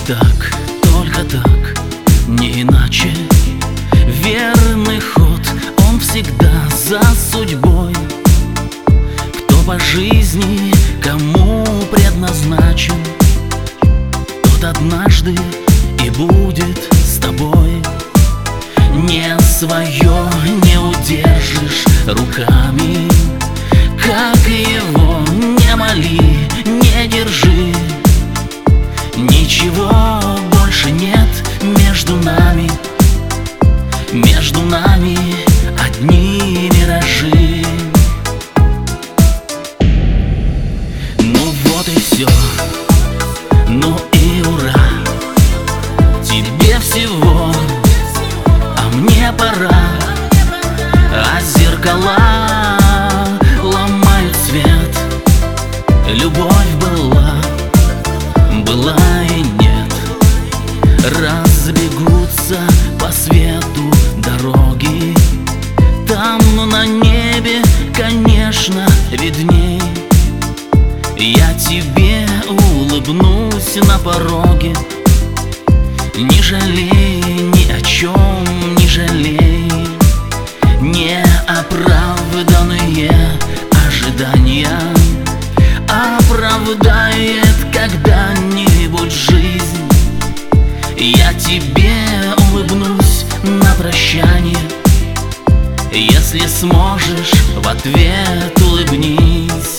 так, только так, не иначе. Верный ход, он всегда за судьбой. Кто по жизни кому предназначен, тот однажды и будет с тобой. Не свое не удержишь руками, как его не моли, не держи. Ничего больше нет между нами, между нами одни миражи. Ну вот и все, ну и ура. Тебе всего, а мне пора. А зеркала ломают свет. Любовь была, была и нет. Разбегутся по свету дороги. Там, на небе, конечно, видней. Я тебе улыбнусь на пороге. Не жалей ни о чем, не жалей. Неоправданные ожидания оправдает когда-нибудь жизнь. Я тебе улыбнусь на прощание. Если сможешь, в ответ улыбнись.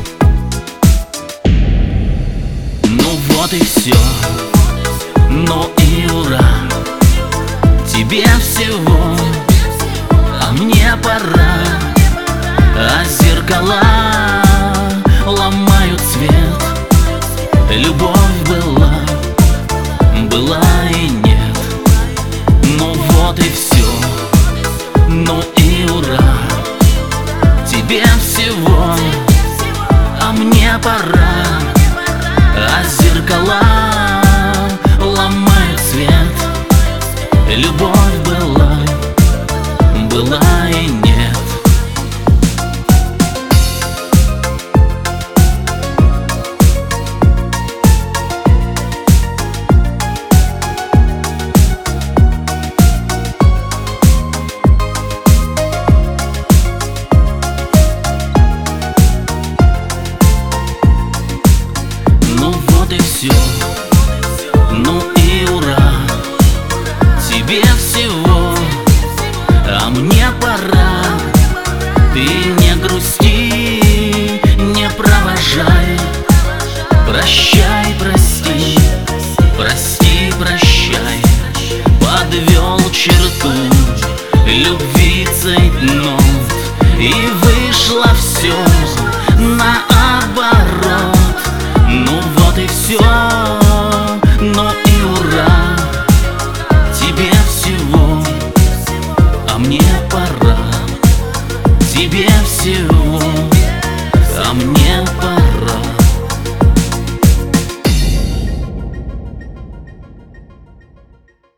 Ну вот и все, ну и ура. Тебе всего, а мне пора. А зеркала ломают свет. Любовь была, была и нет. Ну вот и все, ну и ура. Тебе всего, а мне пора. А зеркала ломают свет. Любовь была, была и нет. Все, ну и ура. Тебе всего, а мне пора. Ты